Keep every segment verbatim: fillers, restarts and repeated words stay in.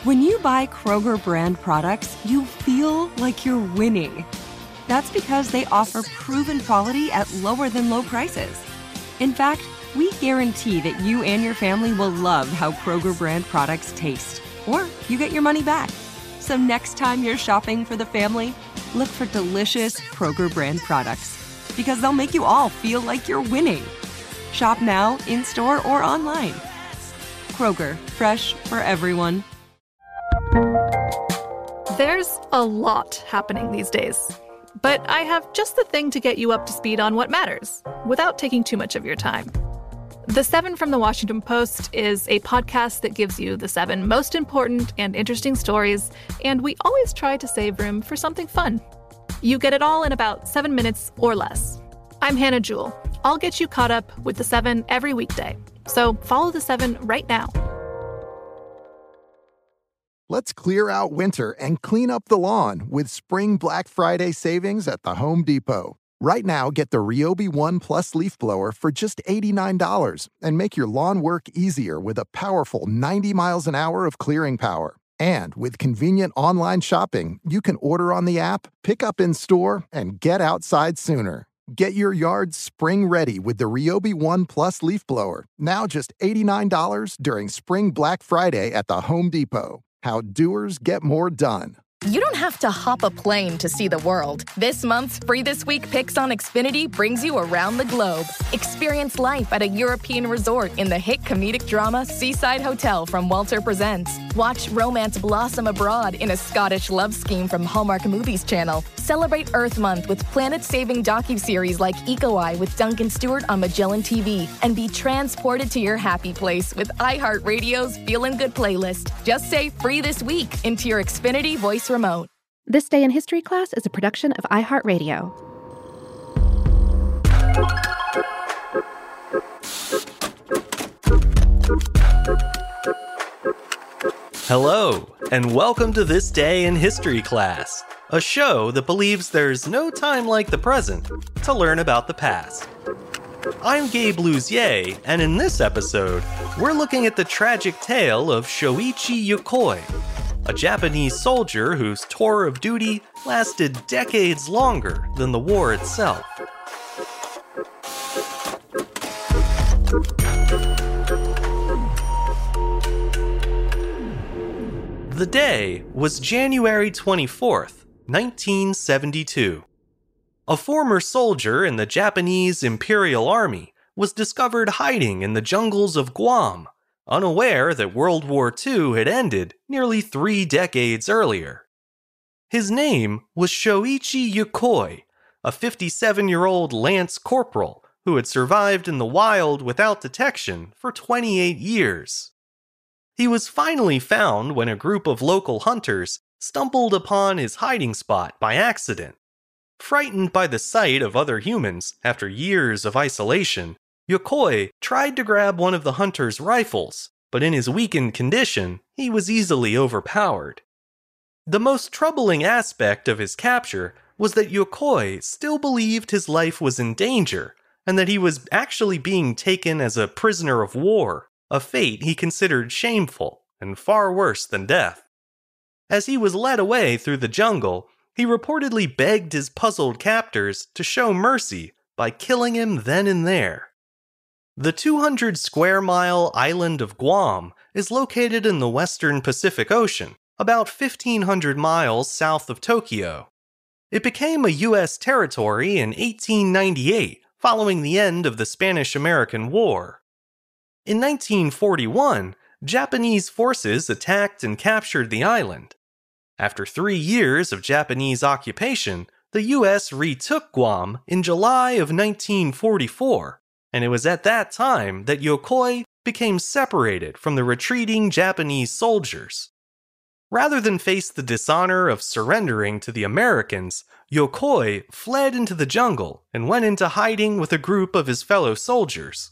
When you buy Kroger brand products, you feel like you're winning. That's because they offer proven quality at lower than low prices. In fact, we guarantee that you and your family will love how Kroger brand products taste, or you get your money back. So next time you're shopping for the family, look for delicious Kroger brand products, because they'll make you all feel like you're winning. Shop now, in-store, or online. Kroger, fresh for everyone. There's a lot happening these days, but I have just the thing to get you up to speed on what matters, without taking too much of your time. The Seven from the Washington Post is a podcast that gives you the seven most important and interesting stories, and we always try to save room for something fun. You get it all in about seven minutes or less. I'm Hannah Jewell. I'll get you caught up with the seven every weekday. So follow the seven right now. Let's clear out winter and clean up the lawn with spring Black Friday savings at the Home Depot. Right now, get the Ryobi One Plus leaf blower for just eighty-nine dollars and make your lawn work easier with a powerful ninety miles an hour of clearing power. And with convenient online shopping, you can order on the app, pick up in store, and get outside sooner. Get your yard spring ready with the Ryobi One Plus leaf blower, now just eighty-nine dollars during Spring Black Friday at the Home Depot. How doers get more done. You don't have to hop a plane to see the world. This month's Free This Week Picks on Xfinity brings you around the globe. Experience life at a European resort in the hit comedic drama Seaside Hotel from Walter Presents. Watch romance blossom abroad in a Scottish love scheme from Hallmark Movies Channel. Celebrate Earth Month with planet-saving docuseries like Eco Eye with Duncan Stewart on Magellan T V. And be transported to your happy place with iHeartRadio's Feelin' Good playlist. Just say Free This Week into your Xfinity voice remote. This Day in History class is a production of iHeartRadio. Hello, and welcome to This Day in History class, a show that believes there's no time like the present to learn about the past. I'm Gabe Luzier, and in this episode, we're looking at the tragic tale of Shoichi Yokoi, a Japanese soldier whose tour of duty lasted decades longer than the war itself. The day was January twenty-fourth, nineteen seventy-two. A former soldier in the Japanese Imperial Army was discovered hiding in the jungles of Guam, unaware that World War Two had ended nearly three decades earlier. His name was Shoichi Yokoi, a fifty-seven-year-old lance corporal who had survived in the wild without detection for twenty-eight years. He was finally found when a group of local hunters stumbled upon his hiding spot by accident. Frightened by the sight of other humans after years of isolation, Yokoi tried to grab one of the hunters' rifles, but in his weakened condition, he was easily overpowered. The most troubling aspect of his capture was that Yokoi still believed his life was in danger, and that he was actually being taken as a prisoner of war, a fate he considered shameful and far worse than death. As he was led away through the jungle, he reportedly begged his puzzled captors to show mercy by killing him then and there. The two hundred square mile island of Guam is located in the western Pacific Ocean, about fifteen hundred miles south of Tokyo. It became a U S territory in eighteen ninety-eight, following the end of the Spanish-American War. In nineteen forty-one, Japanese forces attacked and captured the island. After three years of Japanese occupation, the U S retook Guam in July of nineteen forty-four, and it was at that time that Yokoi became separated from the retreating Japanese soldiers. Rather than face the dishonor of surrendering to the Americans, Yokoi fled into the jungle and went into hiding with a group of his fellow soldiers.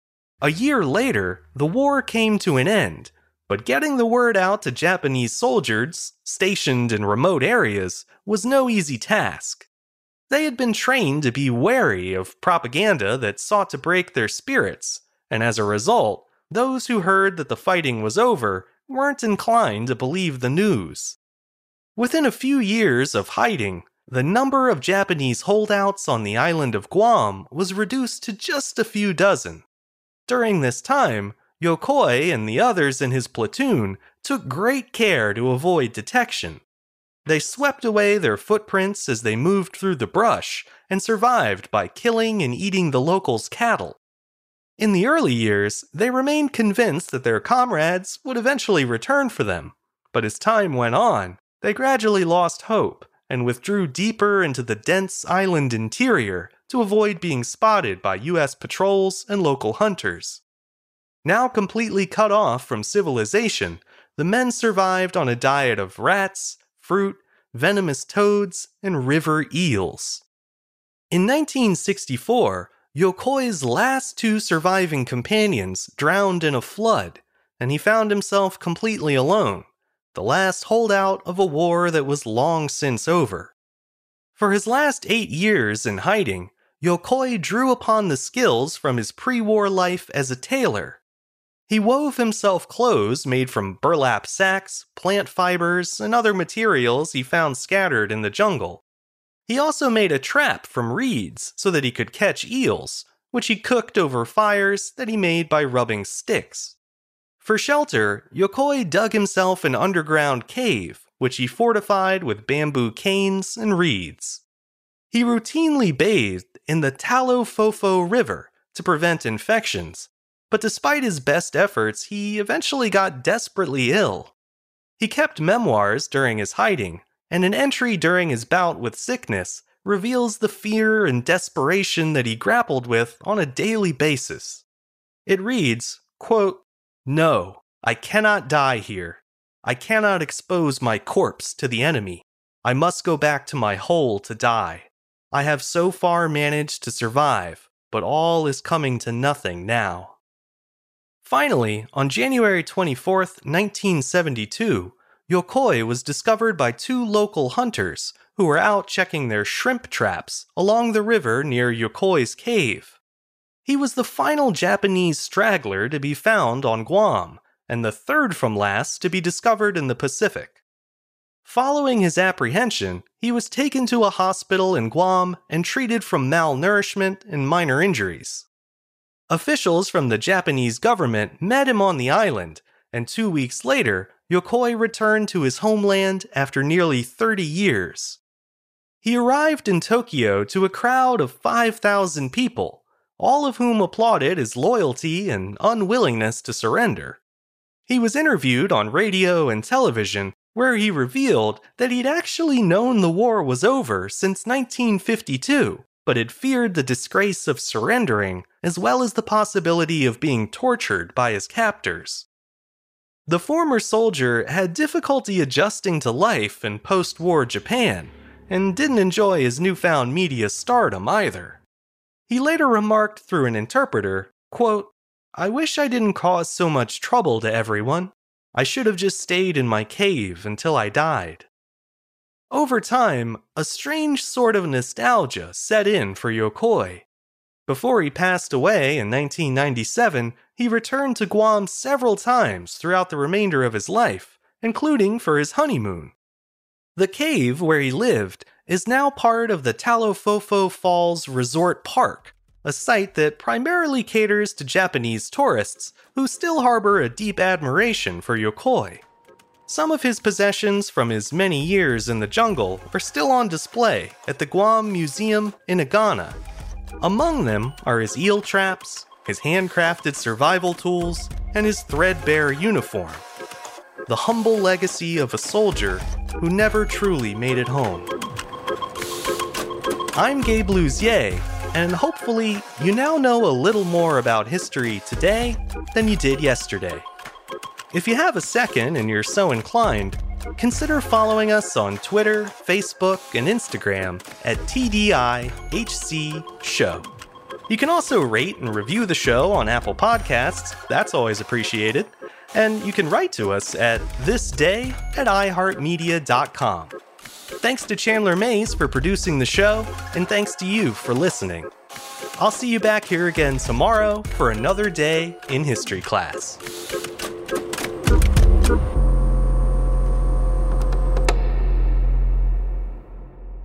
A year later, the war came to an end, but getting the word out to Japanese soldiers stationed in remote areas was no easy task. They had been trained to be wary of propaganda that sought to break their spirits, and as a result, those who heard that the fighting was over weren't inclined to believe the news. Within a few years of hiding, the number of Japanese holdouts on the island of Guam was reduced to just a few dozen. During this time, Yokoi and the others in his platoon took great care to avoid detection. They swept away their footprints as they moved through the brush and survived by killing and eating the locals' cattle. In the early years, they remained convinced that their comrades would eventually return for them, but as time went on, they gradually lost hope and withdrew deeper into the dense island interior to avoid being spotted by U S patrols and local hunters. Now completely cut off from civilization, the men survived on a diet of rats, fruit, venomous toads, and river eels. In nineteen sixty-four, Yokoi's last two surviving companions drowned in a flood, and he found himself completely alone, the last holdout of a war that was long since over. For his last eight years in hiding, Yokoi drew upon the skills from his pre-war life as a tailor. He wove himself clothes made from burlap sacks, plant fibers, and other materials he found scattered in the jungle. He also made a trap from reeds so that he could catch eels, which he cooked over fires that he made by rubbing sticks. For shelter, Yokoi dug himself an underground cave, which he fortified with bamboo canes and reeds. He routinely bathed in the Talofofo River to prevent infections, but despite his best efforts, he eventually got desperately ill. He kept memoirs during his hiding, and an entry during his bout with sickness reveals the fear and desperation that he grappled with on a daily basis. It reads, quote, "No, I cannot die here. I cannot expose my corpse to the enemy. I must go back to my hole to die. I have so far managed to survive, but all is coming to nothing now." Finally, on January twenty-fourth, nineteen seventy-two, Yokoi was discovered by two local hunters who were out checking their shrimp traps along the river near Yokoi's cave. He was the final Japanese straggler to be found on Guam, and the third from last to be discovered in the Pacific. Following his apprehension, he was taken to a hospital in Guam and treated for malnourishment and minor injuries. Officials from the Japanese government met him on the island, and two weeks later, Yokoi returned to his homeland after nearly thirty years. He arrived in Tokyo to a crowd of five thousand people, all of whom applauded his loyalty and unwillingness to surrender. He was interviewed on radio and television, where he revealed that he'd actually known the war was over since nineteen fifty-two, but had feared the disgrace of surrendering, as well as the possibility of being tortured by his captors. The former soldier had difficulty adjusting to life in post-war Japan, and didn't enjoy his newfound media stardom either. He later remarked through an interpreter, quote, "I wish I didn't cause so much trouble to everyone. I should have just stayed in my cave until I died." Over time, a strange sort of nostalgia set in for Yokoi. Before he passed away in nineteen ninety-seven, he returned to Guam several times throughout the remainder of his life, including for his honeymoon. The cave where he lived is now part of the Talofofo Falls Resort Park, a site that primarily caters to Japanese tourists who still harbor a deep admiration for Yokoi. Some of his possessions from his many years in the jungle are still on display at the Guam Museum in Agana. Among them are his eel traps, his handcrafted survival tools, and his threadbare uniform. The humble legacy of a soldier who never truly made it home. I'm Gabe Luzier, and hopefully you now know a little more about history today than you did yesterday. If you have a second and you're so inclined, consider following us on Twitter, Facebook, and Instagram at T D I H C Show. You can also rate and review the show on Apple Podcasts, that's always appreciated, and you can write to us at thisday at i heart media dot com. Thanks to Chandler Mays for producing the show, and thanks to you for listening. I'll see you back here again tomorrow for another day in history class. Thank you.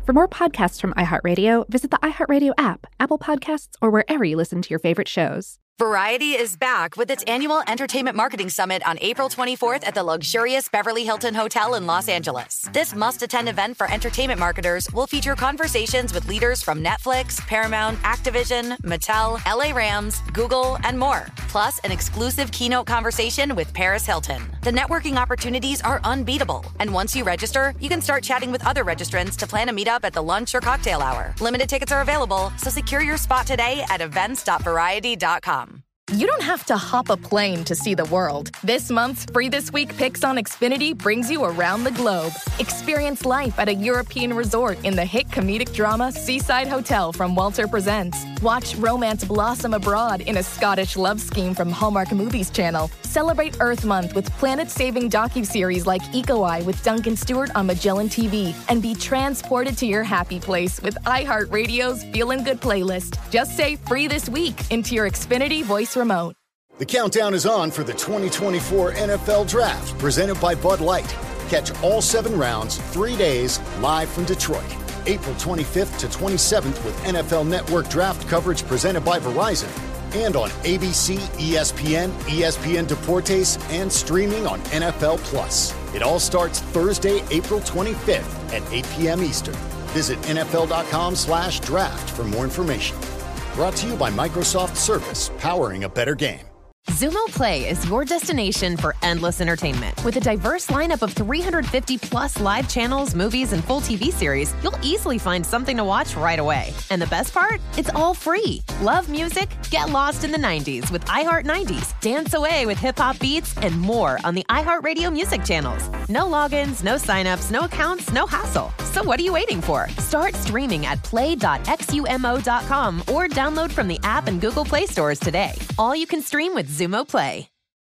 For more podcasts from iHeartRadio, visit the iHeartRadio app, Apple Podcasts, or wherever you listen to your favorite shows. Variety is back with its annual Entertainment Marketing Summit on April twenty-fourth at the luxurious Beverly Hilton Hotel in Los Angeles. This must-attend event for entertainment marketers will feature conversations with leaders from Netflix, Paramount, Activision, Mattel, L A Rams, Google, and more. Plus, an exclusive keynote conversation with Paris Hilton. The networking opportunities are unbeatable. And once you register, you can start chatting with other registrants to plan a meetup at the lunch or cocktail hour. Limited tickets are available, so secure your spot today at events dot variety dot com. You don't have to hop a plane to see the world. This month's Free This Week Picks on Xfinity brings you around the globe. Experience life at a European resort in the hit comedic drama Seaside Hotel from Walter Presents. Watch romance blossom abroad in a Scottish love scheme from Hallmark Movies Channel. Celebrate Earth Month with planet-saving docuseries like Eco Eye with Duncan Stewart on Magellan T V. And be transported to your happy place with iHeartRadio's Feelin' Good playlist. Just say Free This Week into your Xfinity voice remote. The countdown is on for the twenty twenty-four N F L Draft, presented by Bud Light. Catch all seven rounds, three days, live from Detroit. April twenty-fifth to twenty-seventh with N F L Network Draft coverage presented by Verizon. And on A B C, E S P N, E S P N Deportes, and streaming on N F L Plus. It all starts Thursday, April twenty-fifth at eight p.m. Eastern. Visit N F L dot com slash draft for more information. Brought to you by Microsoft Surface, powering a better game. Xumo Play is your destination for endless entertainment. With a diverse lineup of three hundred fifty plus live channels, movies, and full T V series, you'll easily find something to watch right away. And the best part? It's all free. Love music? Get lost in the nineties with iHeart nineties. Dance away with hip-hop beats and more on the iHeartRadio music channels. No logins, no signups, no accounts, no hassle. So what are you waiting for? Start streaming at play dot xumo dot com or download from the app and Google Play stores today. All you can stream with Xumo Play.